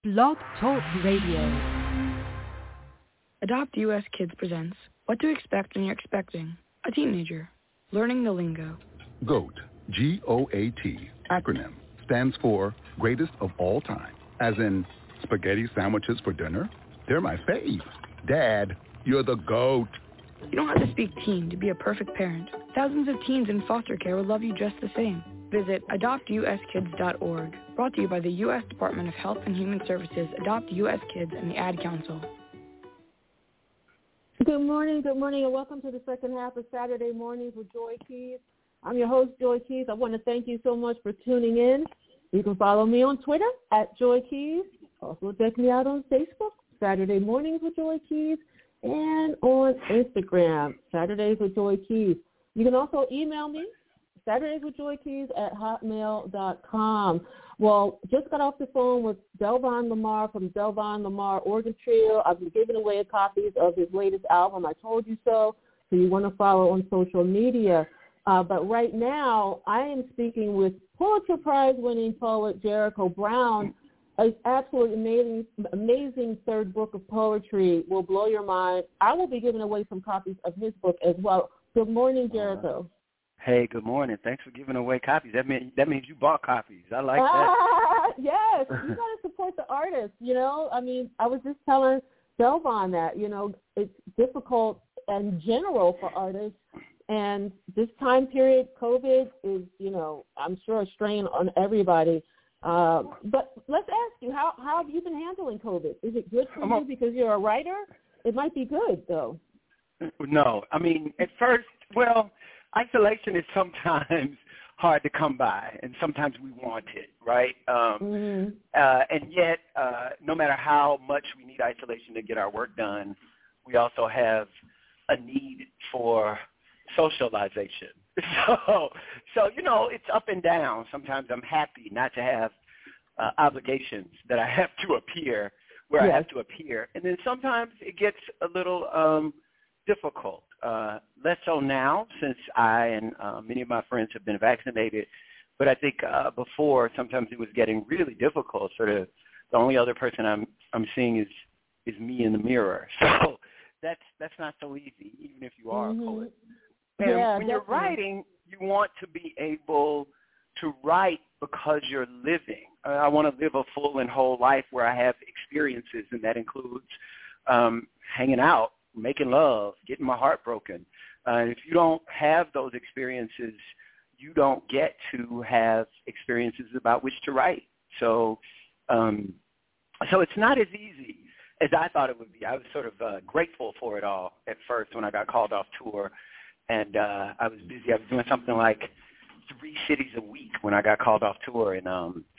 Blog Talk Radio. Adopt US Kids presents What to Expect When You're Expecting a Teenager. Learning the Lingo. GOAT, G-O-A-T, acronym, stands for Greatest of All Time. As in, spaghetti sandwiches for dinner? They're my fave. Dad, you're the GOAT. You don't have to speak teen to be a perfect parent. Thousands of teens in foster care will love you just the same. Visit adoptuskids.org. Brought to you by the U.S. Department of Health and Human Services, Adopt U.S. Kids, and the Ad Council. Good morning, and welcome to the second half of Saturday Mornings with Joy Keys. I'm your host, Joy Keys. I want to thank you so much for tuning in. You can follow me on Twitter at Joy Keys. Also check me out on Facebook, Saturday Mornings with Joy Keys, and on Instagram, Saturdays with Joy Keys. You can also email me, SaturdaysWithJoyKeys@hotmail.com. Well, just got off the phone with Delvon Lamar from Delvon Lamar Organ Trio. I've been giving away copies of his latest album, I Told You So you want to follow on social media. But right now, I am speaking with Pulitzer Prize-winning poet Jericho Brown. His absolutely amazing third book of poetry will blow your mind. I will be giving away some copies of his book as well. Good morning, Jericho. Hey, good morning. Thanks for giving away copies. That means you bought copies. I like that. Yes, you got to support the artists, you know. I mean, I was just telling Delvon that, you know, it's difficult in general for artists. And this time period, COVID is, you know, I'm sure a strain on everybody. But let's ask you, how have you been handling COVID? Is it good for you because you're a writer? It might be good, though. No. I mean, at first, well, isolation is sometimes hard to come by, and sometimes we want it, right? And yet, no matter how much we need isolation to get our work done, we also have a need for socialization. So you know, it's up and down. Sometimes I'm happy not to have obligations that I have to appear where I have to appear. And then sometimes it gets a little difficult. Less so now since I and many of my friends have been vaccinated. But I think before, sometimes it was getting really difficult. Sort of the only other person I'm seeing is me in the mirror. So that's not so easy, even if you are a poet. And when you're writing, you want to be able to write because you're living. I want to live a full and whole life where I have experiences, and that includes hanging out, making love, getting my heart broken. If you don't have those experiences, you don't get to have experiences about which to write. So it's not as easy as I thought it would be. I was sort of grateful for it all at first when I got called off tour. And I was busy. I was doing something like 3 cities a week when I got called off tour in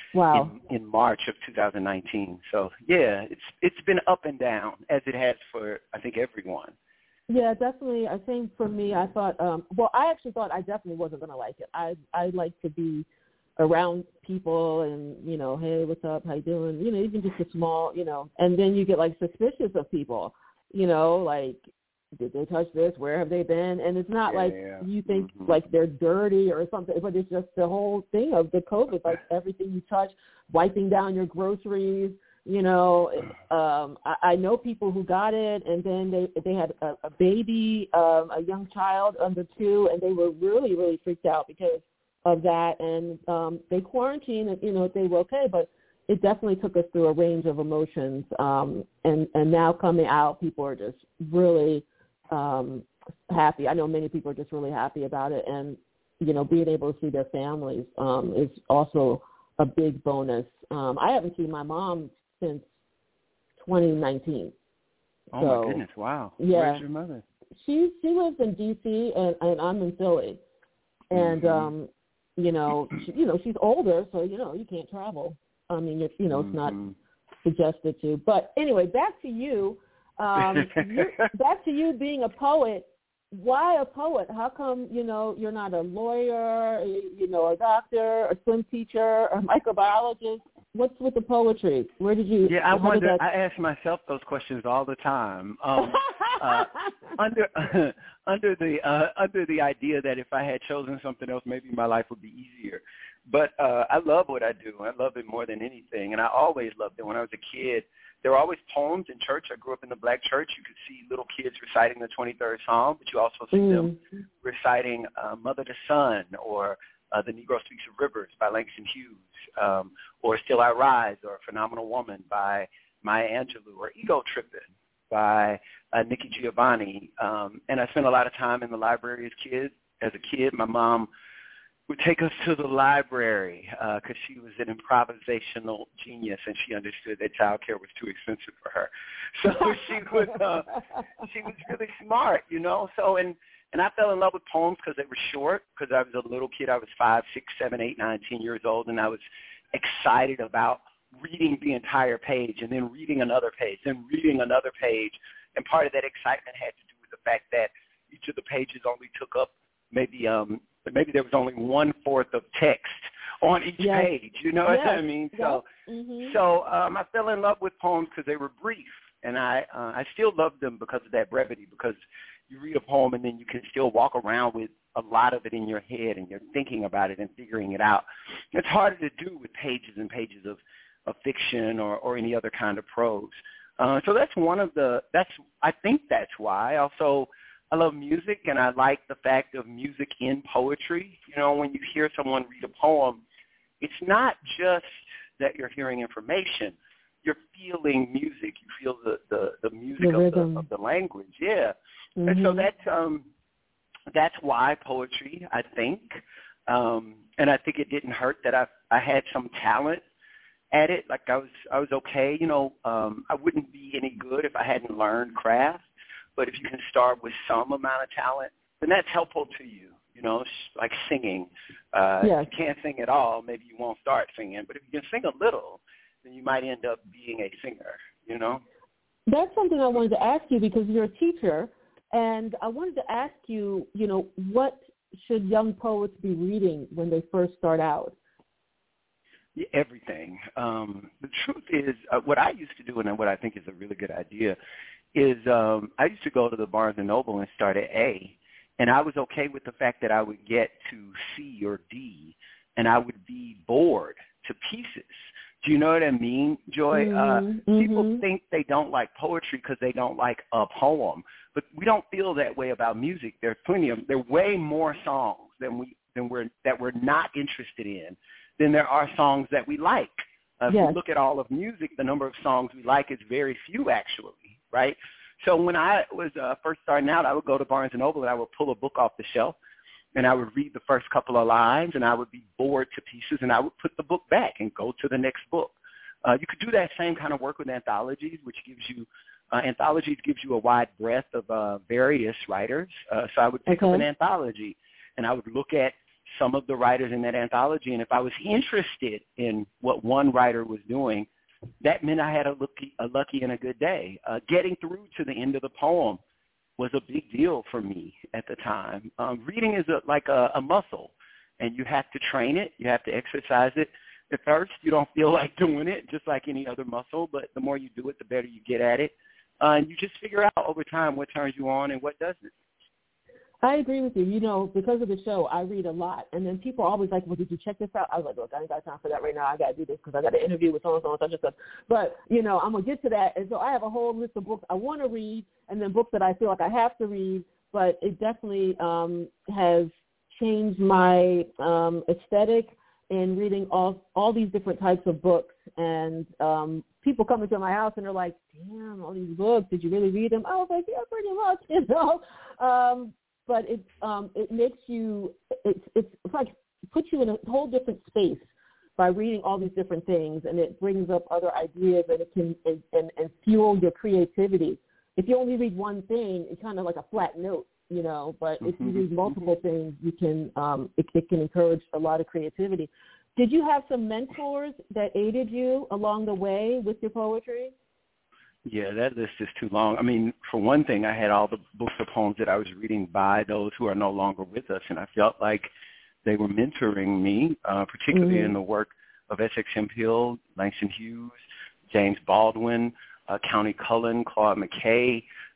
March of 2019. So yeah, it's been up and down as it has for I think everyone. Yeah, definitely. I think for me, I thought. I actually thought I definitely wasn't going to like it. I like to be around people and, you know, hey, what's up? How you doing? You know, even just a small, you know. And then you get like suspicious of people. You know, like, did they touch this? Where have they been? And it's not like you think like they're dirty or something, but it's just the whole thing of the COVID, like everything you touch, wiping down your groceries. You know, I know people who got it, and then they had a baby, a young child under 2, and they were really, really freaked out because of that. And they quarantined, and, you know, they were okay, but it definitely took us through a range of emotions. And now coming out, people are just really happy. I know many people are just really happy about it, and, you know, being able to see their families is also a big bonus. I haven't seen my mom since 2019. Oh, so, my goodness, wow. Yeah. Where's your mother? She lives in D.C., and I'm in Philly. And, you know, she's older, so, you know, you can't travel. I mean, it's not suggested to. But anyway, back to you. Back to you being a poet. Why a poet? How come, you know, you're not a lawyer, you know, a doctor, a swim teacher, a microbiologist? What's with the poetry? Where did you? Yeah, I wonder. I ask myself those questions all the time. under the idea that if I had chosen something else, maybe my life would be easier. But I love what I do. I love it more than anything, and I always loved it. When I was a kid, there were always poems in church. I grew up in the black church. You could see little kids reciting the 23rd Psalm, but you also see them reciting Mother to Son, or The Negro Speaks of Rivers by Langston Hughes, or Still I Rise, or Phenomenal Woman by Maya Angelou, or Ego Trippin' by Nikki Giovanni. And I spent a lot of time in the library as a kid. My mom would take us to the library because she was an improvisational genius, and she understood that child care was too expensive for her. So she was really smart, you know. So and I fell in love with poems because they were short. Because I was a little kid, I was 5, 6, 7, 8, 9, 10 years old, and I was excited about reading the entire page, and then reading another page, then reading another page. And part of that excitement had to do with the fact that each of the pages only took up maybe there was only 1/4 of text on each page. You know what I mean? So, I fell in love with poems because they were brief, and I still love them because of that brevity. Because you read a poem and then you can still walk around with a lot of it in your head, and you're thinking about it and figuring it out. It's harder to do with pages and pages of fiction or any other kind of prose. So that's I think that's why. Also, I love music, and I like the fact of music in poetry. You know, when you hear someone read a poem, it's not just that you're hearing information. You're feeling music. You feel the music of the language. Yeah. Mm-hmm. And so that's why poetry, I think. And I think it didn't hurt that I had some talent at it. Like I was okay. You know, I wouldn't be any good if I hadn't learned craft. But if you can start with some amount of talent, then that's helpful to you. You know, like singing. If you can't sing at all, maybe you won't start singing. But if you can sing a little, then you might end up being a singer, you know? That's something I wanted to ask you because you're a teacher. And I wanted to ask you, you know, what should young poets be reading when they first start out? Everything. The truth is, what I used to do, and what I think is a really good idea, is I used to go to the Barnes & Noble and start at A, and I was okay with the fact that I would get to C or D, and I would be bored to pieces. Do you know what I mean, Joy? People think they don't like poetry because they don't like a poem, but we don't feel that way about music. There are way more songs that we're not interested in than there are songs that we like. If you look at all of music, the number of songs we like is very few, actually, right? So when I was first starting out, I would go to Barnes & Noble and I would pull a book off the shelf, and I would read the first couple of lines, and I would be bored to pieces, and I would put the book back and go to the next book. You could do that same kind of work with anthologies, which gives you a wide breadth of various writers. So I would pick up an anthology, and I would look at some of the writers in that anthology, and if I was interested in what one writer was doing, that meant I had a lucky and a good day. Getting through to the end of the poem was a big deal for me at the time. Reading is like a muscle, and you have to train it. You have to exercise it. At first, you don't feel like doing it, just like any other muscle, but the more you do it, the better you get at it. And you just figure out over time what turns you on and what doesn't. I agree with you. You know, because of the show, I read a lot. And then people are always like, well, did you check this out? I was like, look, I ain't got time for that right now. I got to do this because I got to interview with so-and-so and such and such. But, you know, I'm going to get to that. And so I have a whole list of books I want to read and then books that I feel like I have to read. But it definitely has changed my aesthetic in reading all these different types of books. And people come into my house and they're like, damn, all these books, did you really read them? I was like, yeah, pretty much, you know. But it makes you, it's like puts you in a whole different space by reading all these different things, and it brings up other ideas, and it can and fuel your creativity. If you only read one thing, it's kind of like a flat note, you know. But if you read multiple things, you can it can encourage a lot of creativity. Did you have some mentors that aided you along the way with your poetry? Yeah, that list is too long. I mean, for one thing, I had all the books of poems that I was reading by those who are no longer with us, and I felt like they were mentoring me, particularly in the work of S.X. Hemphill, Langston Hughes, James Baldwin, Countee Cullen, Claude McKay,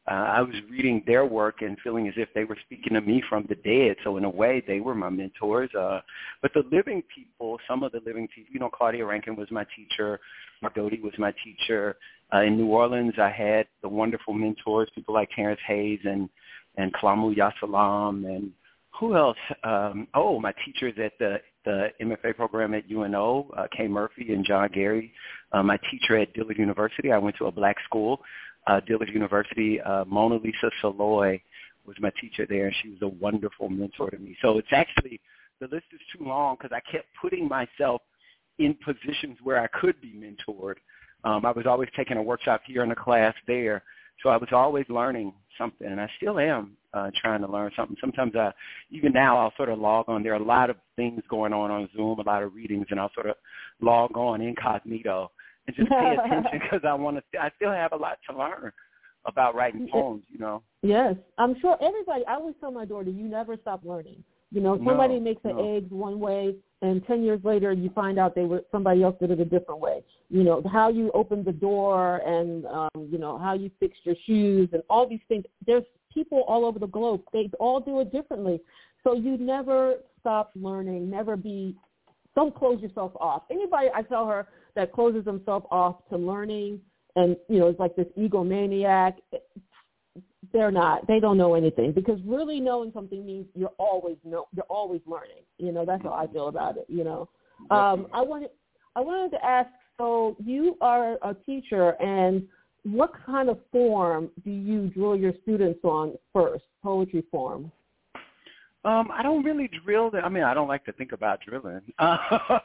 I was reading their work and feeling as if they were speaking to me from the dead. So in a way, they were my mentors. But the living people, some of the living people, Claudia Rankine was my teacher. Mark Doty was my teacher. In New Orleans, I had the wonderful mentors, people like Terrence Hayes and Kalamu Yasalam, and who else? My teachers at the MFA program at UNO, Kay Murphy and John Gary. My teacher at Dillard University, I went to a black school, Dillard University. Mona Lisa Saloy was my teacher there, and she was a wonderful mentor to me. So it's actually, the list is too long because I kept putting myself in positions where I could be mentored. I was always taking a workshop here and a class there. So I was always learning something, and I still am trying to learn something. Sometimes even now I'll sort of log on. There are a lot of things going on Zoom, a lot of readings, and I'll sort of log on incognito and just pay attention because I still have a lot to learn about writing poems, Yes. I'm sure everybody, I always tell my daughter, you never stop learning. Somebody makes the eggs one way, and 10 years later you find out somebody else did it a different way. How you open the door and, how you fix your shoes and all these things. There's people all over the globe. They all do it differently. So you never stop learning, don't close yourself off. Anybody, I tell her, that closes themselves off to learning and, it's like this egomaniac, they're not. They don't know anything, because really knowing something means you're always learning. That's how I feel about it. I wanted to ask. So you are a teacher, and what kind of form do you drill your students on first? Poetry form. I don't really drill them. I mean, I don't like to think about drilling. What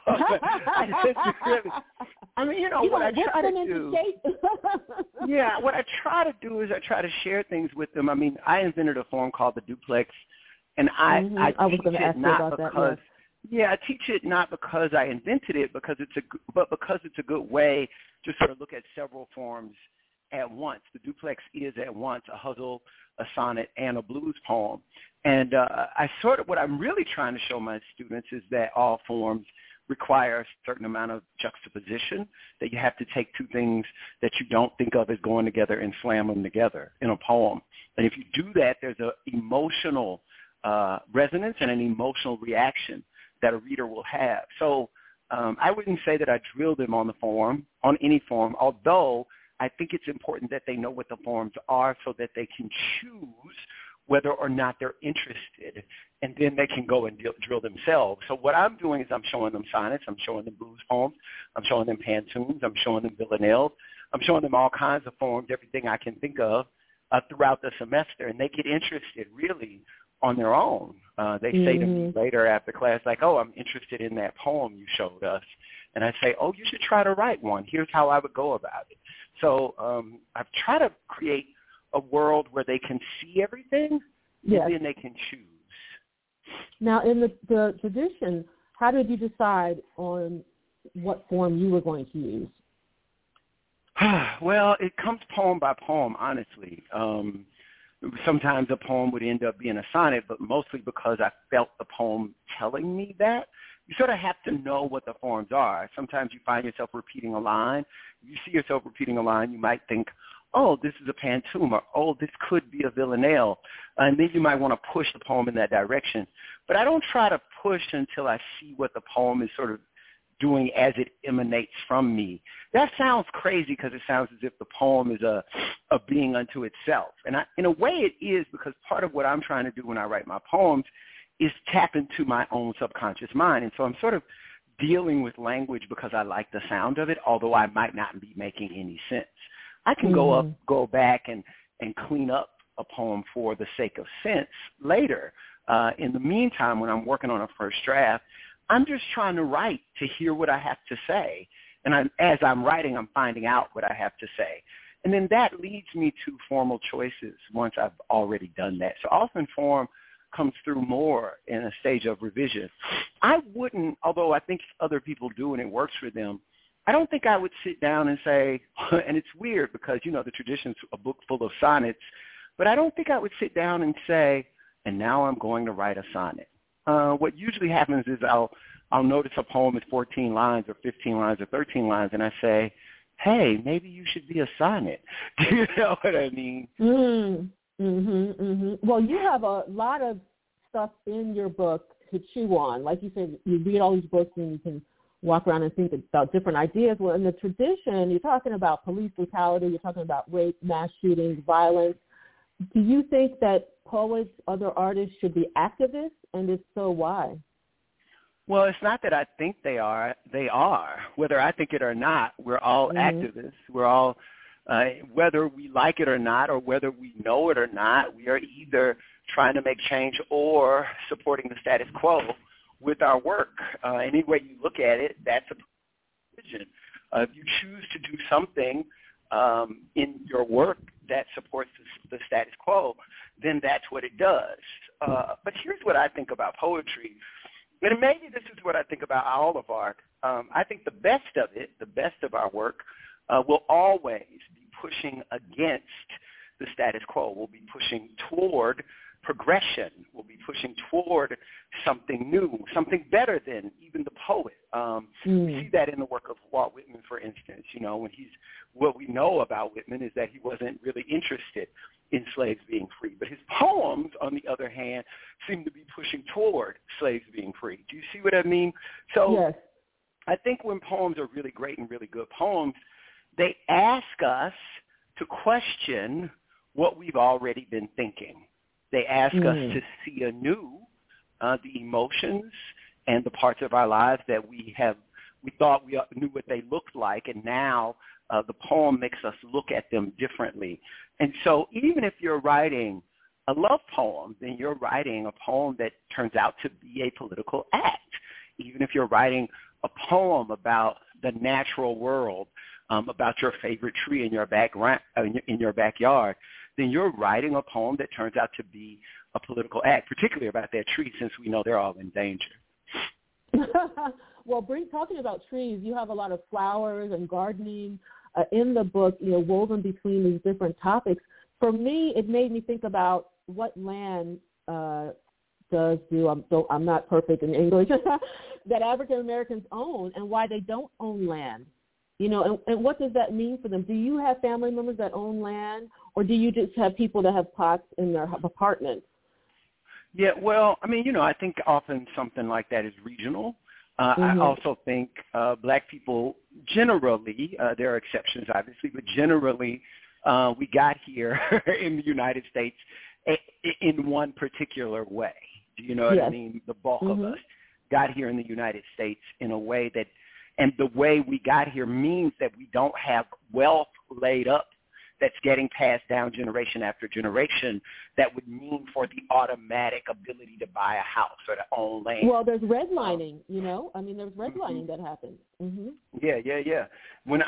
I try to do. Yeah, what I try to do is I try to share things with them. I mean, I invented a form called the duplex, and I teach it not because. Yeah, I teach it not because I invented it, but because it's a good way to sort of look at several forms at once. The duplex is at once a hustle, a sonnet, and a blues poem. And what I'm really trying to show my students is that all forms require a certain amount of juxtaposition, that you have to take two things that you don't think of as going together and slam them together in a poem. And if you do that, there's an emotional resonance and an emotional reaction that a reader will have. So I wouldn't say that I drill them on any form, although I think it's important that they know what the forms are so that they can choose whether or not they're interested, and then they can go and drill themselves. So what I'm doing is I'm showing them sonnets, I'm showing them blues poems, I'm showing them pantoums, I'm showing them villanelles, I'm showing them all kinds of forms, everything I can think of throughout the semester, and they get interested really on their own. They say to me later after class, like, oh, I'm interested in that poem you showed us. And I say, oh, you should try to write one. Here's how I would go about it. So I've tried to create a world where they can see everything, and then they can choose. Now, in the tradition, how did you decide on what form you were going to use? Well, it comes poem by poem, honestly. Sometimes a poem would end up being a sonnet, but mostly because I felt the poem telling me that. You sort of have to know what the forms are. Sometimes you find yourself repeating a line. You see yourself repeating a line, you might think, oh, this is a pantoum, or oh, this could be a villanelle. And then you might want to push the poem in that direction. But I don't try to push until I see what the poem is sort of doing as it emanates from me. That sounds crazy because it sounds as if the poem is a being unto itself. And in a way it is, because part of what I'm trying to do when I write my poems is tap into my own subconscious mind. And so I'm sort of dealing with language because I like the sound of it, although I might not be making any sense. I can go back and clean up a poem for the sake of sense later. In the meantime, when I'm working on a first draft, I'm just trying to write to hear what I have to say. And as I'm writing, I'm finding out what I have to say. And then that leads me to formal choices once I've already done that. So often form comes through more in a stage of revision. I wouldn't, although I think other people do and it works for them, I don't think I would sit down and say, and it's weird because, the tradition's a book full of sonnets, but I don't think I would sit down and say, and now I'm going to write a sonnet. What usually happens is I'll notice a poem is 14 lines or 15 lines or 13 lines, and I say, hey, maybe you should be a sonnet. Do you know what I mean? Well, you have a lot of stuff in your book to chew on. Like you said, you read all these books and you can walk around and think about different ideas. Well, in the tradition, you're talking about police brutality, you're talking about rape, mass shootings, violence. Do you think that poets, other artists should be activists? And if so, why? Well, it's not that I think they are. They are. Whether I think it or not, we're all activists. We're all, whether we like it or not, or whether we know it or not, we are either trying to make change or supporting the status quo with our work. Any way you look at it, that's a decision. If you choose to do something in your work that supports the status quo, then that's what it does. But here's what I think about poetry. And maybe this is what I think about all of art. I think the best of it, the best of our work, will always be pushing against the status quo. We'll be pushing toward progression. We'll be pushing toward something new, something better than even the poet. We see that in the work of Walt Whitman, for instance. You know, what we know about Whitman is that he wasn't really interested in slaves being free. But his poems, on the other hand, seem to be pushing toward slaves being free. Do you see what I mean? So yes. I think when poems are really great and really good poems, they ask us to question what we've already been thinking. They ask us to see anew the emotions and the parts of our lives that we thought we knew what they looked like, and now the poem makes us look at them differently. And so even if you're writing a love poem, then you're writing a poem that turns out to be a political act. Even if you're writing a poem about the natural world, about your favorite tree in your backyard, then you're writing a poem that turns out to be a political act, particularly about that tree, since we know they're all in danger. Well, talking about trees, you have a lot of flowers and gardening in the book, you know, woven between these different topics. For me, it made me think about what land does do. I'm not perfect in English that African Americans own, and why they don't own land. You know, and what does that mean for them? Do you have family members that own land, or do you just have people that have plots in their apartments? Yeah, well, I mean, you know, I think often something like that is regional. I also think black people generally, there are exceptions obviously, but generally we got here in the United States in one particular way. Do you know what I mean? The bulk of us got here in the United States in a way that, and the way we got here means that we don't have wealth laid up that's getting passed down generation after generation that would mean for the automatic ability to buy a house or to own land. Well, there's redlining, you know. I mean, there's redlining that happens. Yeah. When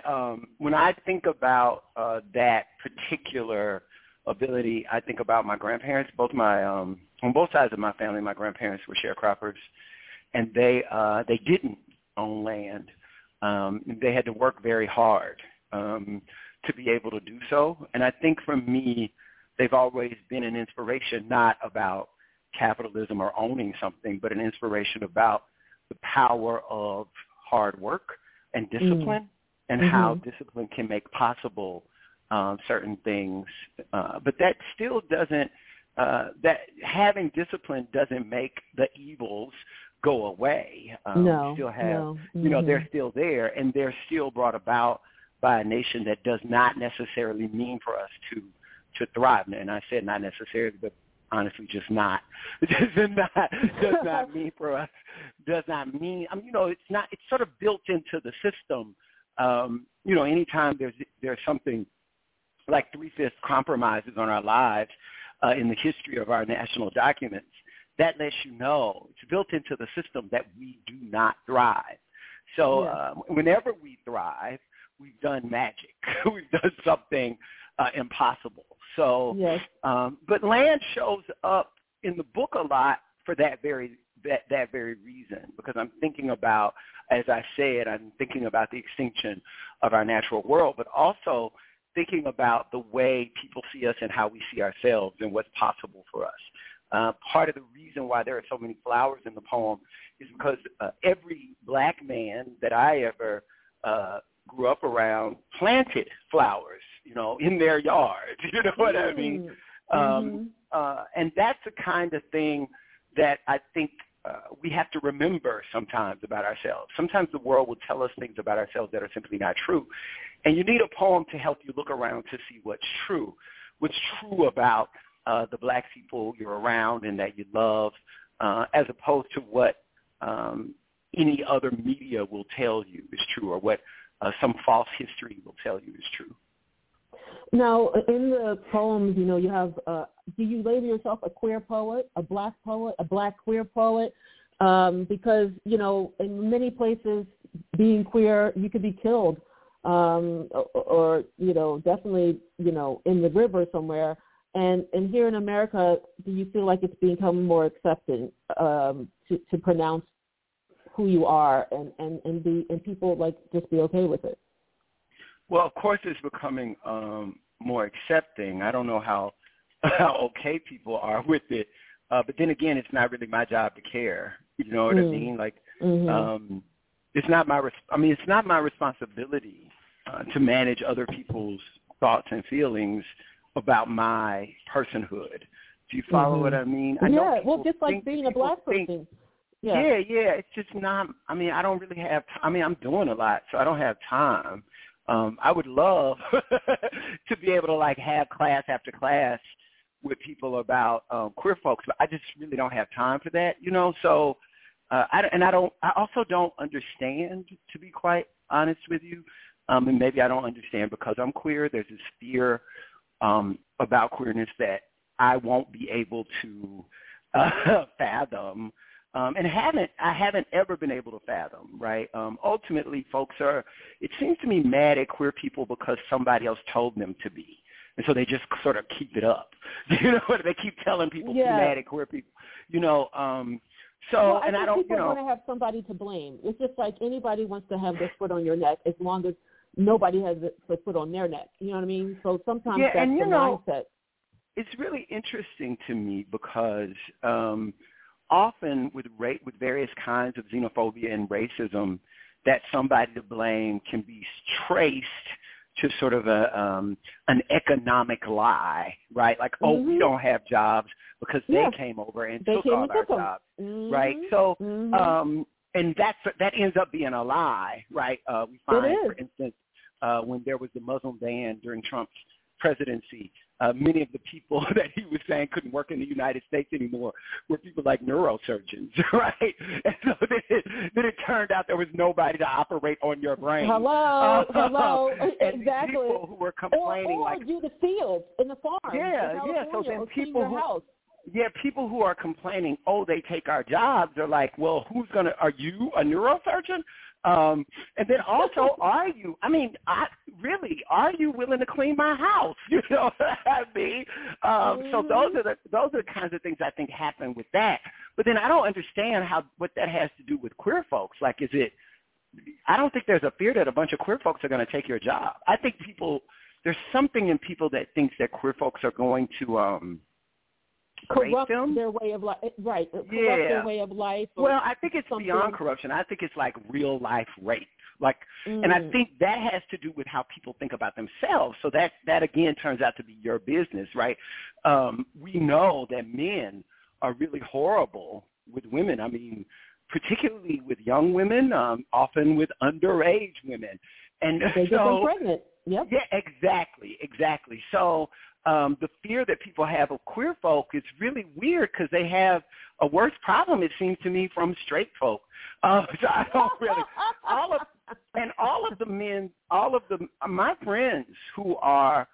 I think about that particular ability, I think about my grandparents. Both my on both sides of my family, my grandparents were sharecroppers, and they didn't own land. They had to work very hard to be able to do so. And I think for me, they've always been an inspiration, not about capitalism or owning something, but an inspiration about the power of hard work and discipline and how discipline can make possible certain things. But that still doesn't, that having discipline doesn't make the evils go away. No, we still have, no. you know, they're still there, and they're still brought about by a nation that does not necessarily mean for us to thrive. And I said not necessarily, but honestly just not. It does not mean for us, does not mean, I mean, you know, it's sort of built into the system. You know, anytime there's something like 3/5 compromises on our lives in the history of our national documents, that lets you know it's built into the system that we do not thrive. So whenever we thrive, we've done magic. We've done something impossible. So, but land shows up in the book a lot for that very reason, because I'm thinking about, as I said, I'm thinking about the extinction of our natural world, but also thinking about the way people see us and how we see ourselves and what's possible for us. Part of the reason why there are so many flowers in the poem is because every black man that I ever grew up around planted flowers, in their yards. You know what I mean? And that's the kind of thing that I think we have to remember sometimes about ourselves. Sometimes the world will tell us things about ourselves that are simply not true. And you need a poem to help you look around to see what's true about the black people you're around and that you love, as opposed to what any other media will tell you is true, or what some false history will tell you is true. Now, in the poems, you have, do you label yourself a queer poet, a black queer poet? Because, in many places, being queer, you could be killed, or definitely, in the river somewhere. And here in America, do you feel like it's become more accepted to pronounce who you are and people just be okay with it? Well, of course, it's becoming more accepting. I don't know how okay people are with it, but then again, it's not really my job to care. You know what I mean? It's not my. It's not my responsibility to manage other people's thoughts and feelings about my personhood. Do you follow what I mean? I know just like being a black person. Yeah, it's just not. I don't really have. I'm doing a lot, so I don't have time. I would love to be able to have class after class with people about queer folks, but I just really don't have time for that, So, I also don't understand, to be quite honest with you, and maybe I don't understand because I'm queer. There's this fear about queerness that I won't be able to fathom. And I haven't ever been able to fathom, right? Ultimately, folks it seems to me, mad at queer people because somebody else told them to be. And so they just sort of keep it up. They keep telling people to be mad at queer people, I don't, people want to have somebody to blame. It's just like anybody wants to have their foot on your neck as long as nobody has the foot on their neck. You know what I mean? So sometimes that's the mindset. It's really interesting to me because often with various kinds of xenophobia and racism, that somebody to blame can be traced to sort of an economic lie, right? Like, we don't have jobs because they came over and took all our jobs, right? So, and that ends up being a lie, right? We find, for instance, when there was the Muslim ban during Trump's presidency, many of the people that he was saying couldn't work in the United States anymore were people like neurosurgeons, right? And so then it turned out there was nobody to operate on your brain. Hello, and exactly. People who were complaining, or do the fields in the farm. So then people who are complaining, they take our jobs. They're like, well, are you a neurosurgeon? And then also, are you willing to clean my house? You know what I mean? So those are the kinds of things I think happen with that. But then I don't understand what that has to do with queer folks. Like, I don't think there's a fear that a bunch of queer folks are going to take your job. I think there's something in people that thinks that queer folks are going to, corrupt their way of life, right? Corrupt their way of life. Well, I think it's beyond corruption. I think it's like real life rape. And I think that has to do with how people think about themselves. So that again turns out to be your business, right? We know that men are really horrible with women. I mean, particularly with young women, often with underage women, and they get them pregnant. Yep. Yeah, exactly. So the fear that people have of queer folk is really weird because they have a worse problem, it seems to me, from straight folk. So I don't really all of my friends who are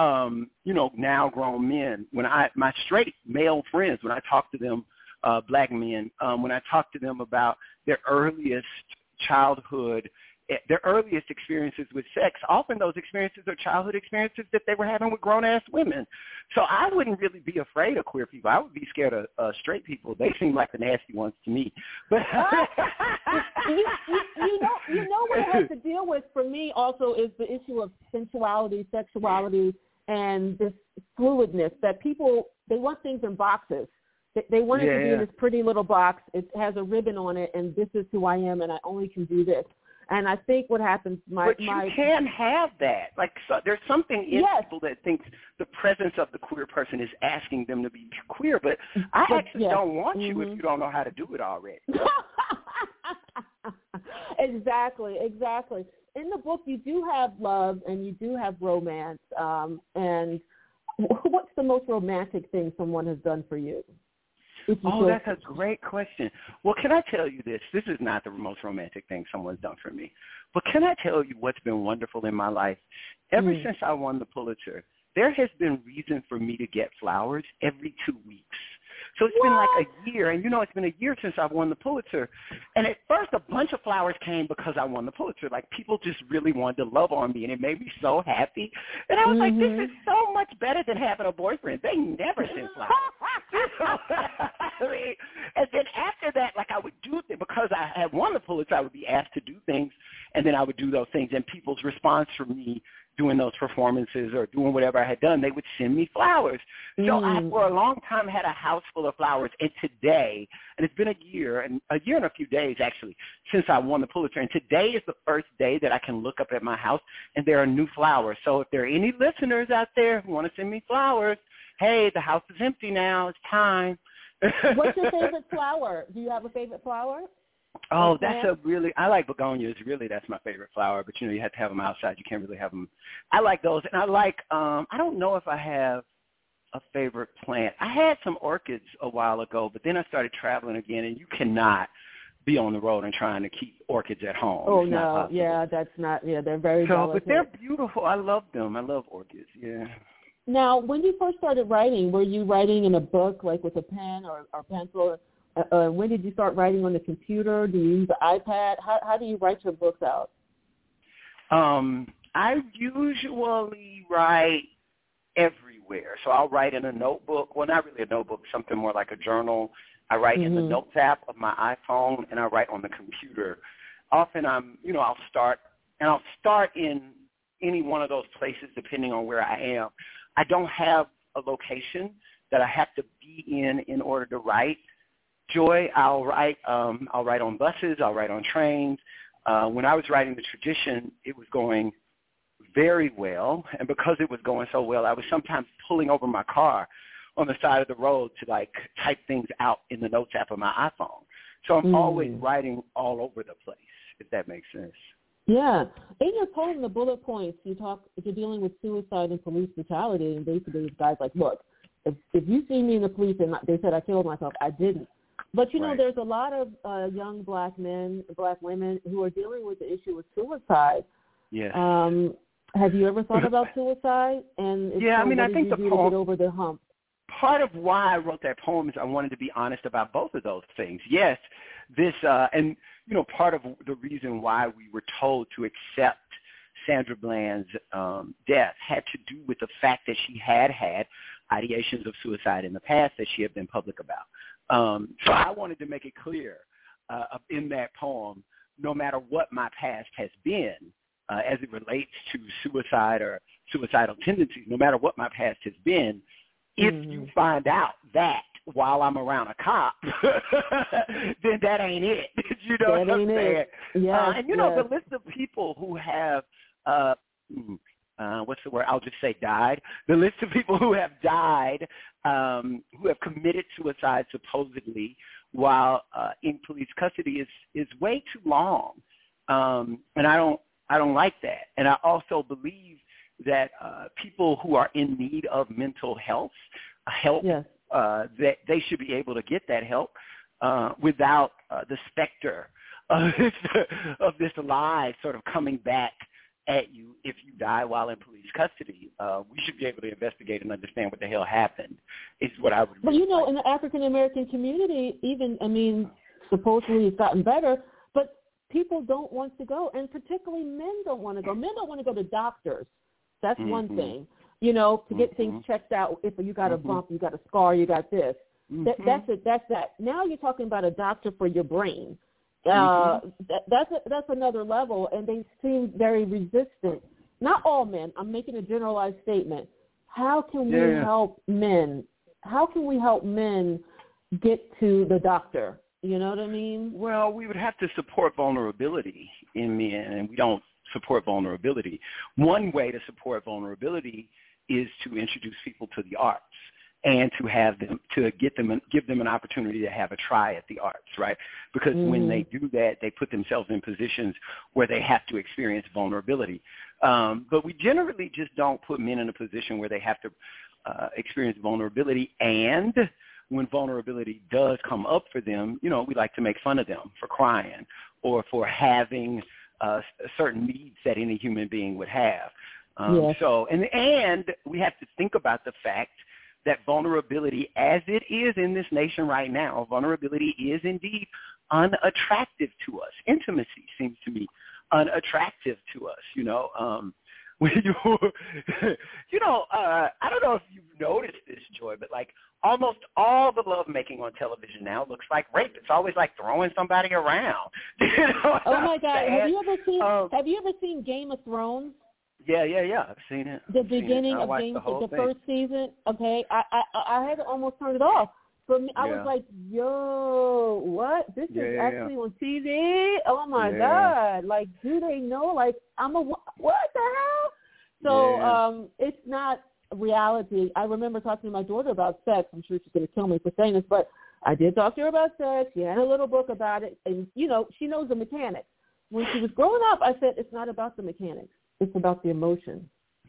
now grown men, my straight male friends, when I talk to them, black men, when I talk to them about their earliest childhood, their earliest experiences with sex, often those experiences are childhood experiences that they were having with grown-ass women. So I wouldn't really be afraid of queer people. I would be scared of straight people. They seem like the nasty ones to me. But you know what it has to deal with for me also is the issue of sensuality, sexuality, and this fluidness that people, they want things in boxes. They want it to be in this pretty little box. It has a ribbon on it, and this is who I am, and I only can do this. And I think what happens, but you can have that. Like, so there's something in people that thinks the presence of the queer person is asking them to be queer, but I actually don't want you if you don't know how to do it already. Exactly. In the book, you do have love and you do have romance. And what's the most romantic thing someone has done for you? Oh, that's a great question. Well, can I tell you this? This is not the most romantic thing someone's done for me. But can I tell you what's been wonderful in my life? Ever since I won the Pulitzer, there has been reason for me to get flowers every 2 weeks. So it's been like a year, and it's been a year since I've won the Pulitzer. And at first, a bunch of flowers came because I won the Pulitzer. Like, people just really wanted to love on me, and it made me so happy. And I was like, this is so much better than having a boyfriend. They never send flowers. I mean, and then after that, like, I would do things. Because I had won the Pulitzer, I would be asked to do things, and then I would do those things. And people's response from me doing those performances or doing whatever I had done, they would send me flowers. So I, for a long time, had a house full of flowers. And today, and it's been a year and a few days, actually, since I won the Pulitzer. And today is the first day that I can look up at my house, and there are new flowers. So if there are any listeners out there who want to send me flowers, hey, the house is empty now. It's time. What's your favorite flower? Do you have a favorite flower? Oh, I like begonias. Really, that's my favorite flower. But, you have to have them outside. You can't really have them. I like those. And I like, I don't know if I have a favorite plant. I had some orchids a while ago, but then I started traveling again, and you cannot be on the road and trying to keep orchids at home. Oh, no. Yeah, that's not, they're very delicate. But they're beautiful. I love them. I love orchids, yeah. Now, when you first started writing, were you writing in a book, like with a pen or pencil? When did you start writing on the computer? Do you use the iPad? How do you write your books out? I usually write everywhere. So I'll write in a notebook. Well, not really a notebook, something more like a journal. I write in the Notes app of my iPhone, and I write on the computer. Often I'll start in any one of those places depending on where I am. I don't have a location that I have to be in order to write. Joy, I'll write on buses, I'll write on trains. When I was writing The Tradition, it was going very well, and because it was going so well, I was sometimes pulling over my car on the side of the road to type things out in the Notes app of my iPhone. So I'm always writing all over the place, if that makes sense. Yeah. In your poem, The Bullet Points, you're dealing with suicide and police brutality, and basically this guy's like, look, if you see me in the police and they said I killed myself, I didn't. But, there's a lot of young black men, black women who are dealing with the issue of suicide. Yes. Have you ever thought about suicide? And I think the poem, to get over the hump? Part of why I wrote that poem is I wanted to be honest about both of those things. Yes, part of the reason why we were told to accept Sandra Bland's death had to do with the fact that she had ideations of suicide in the past that she had been public about. So I wanted to make it clear in that poem, no matter what my past has been as it relates to suicide or suicidal tendencies, no matter what my past has been, if you find out that while I'm around a cop, then that ain't it. You know what I'm saying? Yes, the list of people who have what's the word? I'll just say died. The list of people who have died, who have committed suicide supposedly while in police custody is way too long, and I don't like that. And I also believe that people who are in need of mental help, that they should be able to get that help without the specter of this lie sort of coming back at you if you die while in police custody. We should be able to investigate and understand what the hell happened, is what I would But, in the African-American community, supposedly it's gotten better, but people don't want to go, and particularly men don't want to go. Men don't want to go to doctors. That's one thing, to get things checked out. If you got a bump, you got a scar, you got this. That's it. That's that. Now you're talking about a doctor for your brain. That's another level, and they seem very resistant. Not all men. I'm making a generalized statement. How can we help men? How can we help men get to the doctor? You know what I mean? Well, we would have to support vulnerability in men, and we don't support vulnerability. One way to support vulnerability is to introduce people to the arts and to have them, to give them an opportunity to have a try at the arts, right? Because when they do that, they put themselves in positions where they have to experience vulnerability. But we generally just don't put men in a position where they have to experience vulnerability. And when vulnerability does come up for them, you know, we like to make fun of them for crying or for having certain needs that any human being would have. So, and we have to think about the fact that vulnerability, as it is in this nation right now, vulnerability is indeed unattractive to us. Intimacy seems to be unattractive to us, you know. When you know, I don't know if you've noticed this, Joy, but like almost all the lovemaking on television now looks like rape. It's always like throwing somebody around. You know oh my God! Have you ever seen Game of Thrones? Yeah. I've seen it. The beginning of Game of Thrones, the first season. Okay, I had to almost turn it off. For me, I was like, "Yo, what? This is actually on TV? Oh my God! Like, do they know? Like, what the hell?" So, it's not reality. I remember talking to my daughter about sex. I'm sure she's going to kill me for saying this, but I did talk to her about sex. She had a little book about it, and you know, she knows the mechanics. When she was growing up, I said, "It's not about the mechanics. It's about the emotion."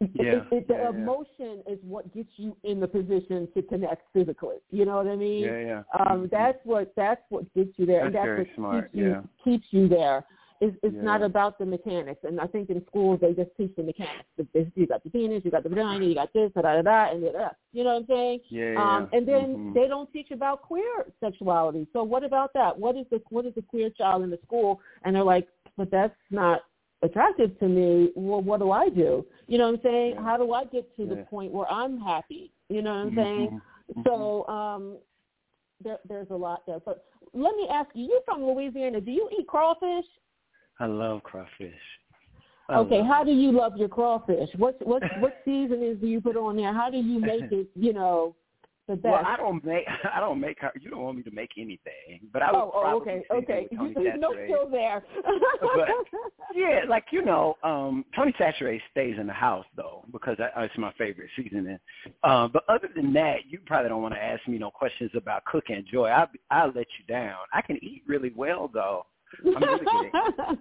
The emotion is what gets you in the position to connect physically. You know what I mean? That's what gets you there, and that's what keeps you there. It's not about the mechanics. And I think in schools they just teach the mechanics. You got the penis, you got the vagina, you got this, and you know what I'm saying? And then they don't teach about queer sexuality. So what about that? What is the queer child in the school? And they're like, but that's not attractive to me. Well, what do I do? You know what I'm saying? How do I get to the point where I'm happy? You know what I'm saying? So there's a lot there. But let me ask you, you're from Louisiana. Do you eat crawfish? I love crawfish. Okay, how do you love your crawfish? What seasonings do you put on there? How do you make it, you know, the best? Well, I don't make. You don't want me to make anything, but I would probably okay. There's no skill there. But yeah, like you know, Tony Chachere stays in the house though because it's my favorite seasoning. But other than that, you probably don't want to ask me no questions about cooking, Joy. I'll let you down. I can eat really well though. I'm really good.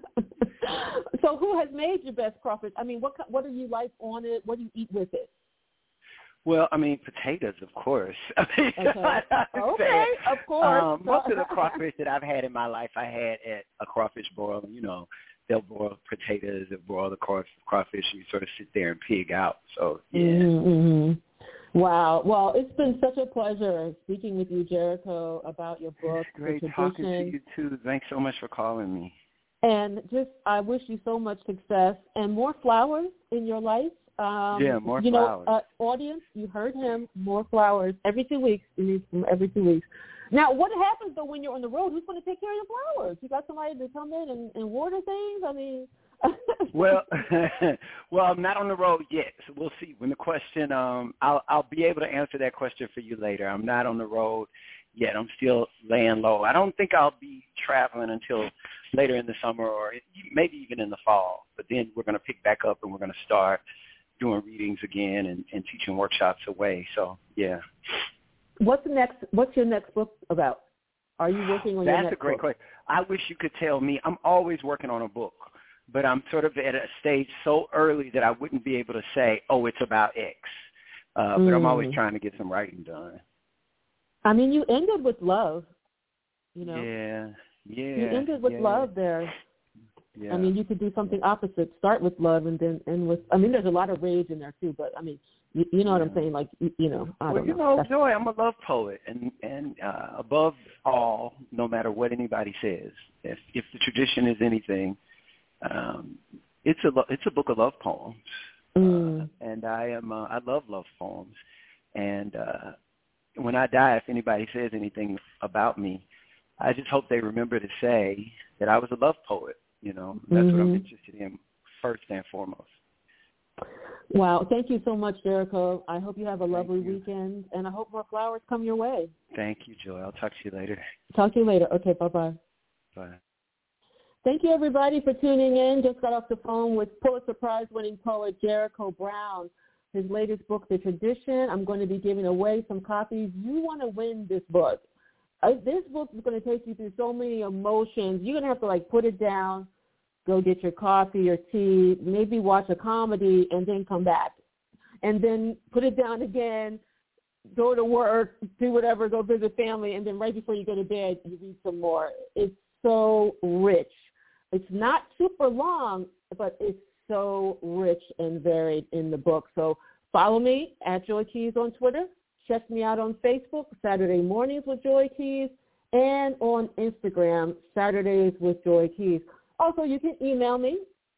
So who has made your best crawfish? I mean, what do you like on it? What do you eat with it? Well, I mean, potatoes, of course. I mean, okay, of course. Most of the crawfish that I've had in my life, I had at a crawfish broil. You know, they'll broil potatoes, they'll broil the crawfish, and you sort of sit there and pig out. So, yeah. Mm-hmm. Wow. Well, it's been such a pleasure speaking with you, Jericho, about your book. It's great talking to you, too. Thanks so much for calling me. And I wish you so much success and more flowers in your life. More flowers. Audience, you heard him, more flowers every 2 weeks. Every 2 weeks. Now, what happens, though, when you're on the road? Who's going to take care of your flowers? You got somebody to come in and water things? I mean... well, I'm not on the road yet, so we'll see. When the question, I'll be able to answer that question for you later. I'm not on the road yet. I'm still laying low. I don't think I'll be traveling until later in the summer or maybe even in the fall. But then we're going to pick back up and we're going to start doing readings again and teaching workshops away. So, yeah. What's your next book about? Are you working on your next book? That's a great question. I wish you could tell me. I'm always working on a book. But I'm sort of at a stage so early that I wouldn't be able to say, oh, it's about X. But I'm always trying to get some writing done. I mean, you ended with love, you know. Yeah. You ended with love there. Yeah. I mean, you could do something opposite. Start with love and then end with, I mean, there's a lot of rage in there, too. But, I mean, you know what I'm saying? Like, you know, I don't know. Joy, I'm a love poet. And above all, no matter what anybody says, if the tradition is anything, it's a book of love poems, and I love love poems, and when I die, if anybody says anything about me, I just hope they remember to say that I was a love poet. You know, that's what I'm interested in first and foremost. Wow, thank you so much, Jericho. I hope you have a lovely weekend, and I hope more flowers come your way. Thank you, Joy. I'll talk to you later. Talk to you later. Okay, bye-bye. Bye. Thank you, everybody, for tuning in. Just got off the phone with Pulitzer Prize-winning poet Jericho Brown. His latest book, The Tradition. I'm going to be giving away some copies. You want to win this book. This book is going to take you through so many emotions. You're going to have to, put it down, go get your coffee or tea, maybe watch a comedy, and then come back. And then put it down again, go to work, do whatever, go visit family, and then right before you go to bed, you read some more. It's so rich. It's not super long, but it's so rich and varied in the book. So follow me at Joy Keys on Twitter. Check me out on Facebook, Saturday Mornings with Joy Keys, and on Instagram, Saturdays with Joy Keys. Also, you can email me,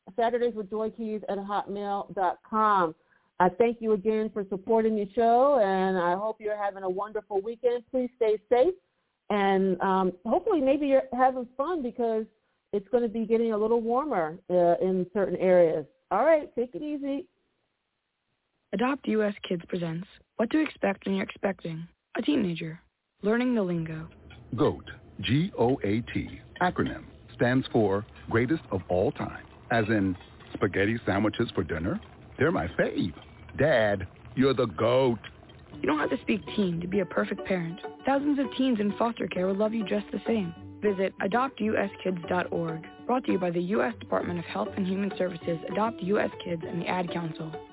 SatudaysWithJoyKeys@hotmail.com. I thank you again for supporting the show, and I hope you're having a wonderful weekend. Please stay safe, and hopefully maybe you're having fun because it's going to be getting a little warmer in certain areas. All right, take it easy. Adopt US Kids presents What to Expect When You're Expecting a Teenager, Learning the Lingo. GOAT, G-O-A-T, acronym, stands for Greatest of All Time, as in spaghetti sandwiches for dinner? They're my fave. Dad, you're the GOAT. You don't have to speak teen to be a perfect parent. Thousands of teens in foster care will love you just the same. Visit adoptuskids.org. Brought to you by the U.S. Department of Health and Human Services, Adopt U.S. Kids, and the Ad Council.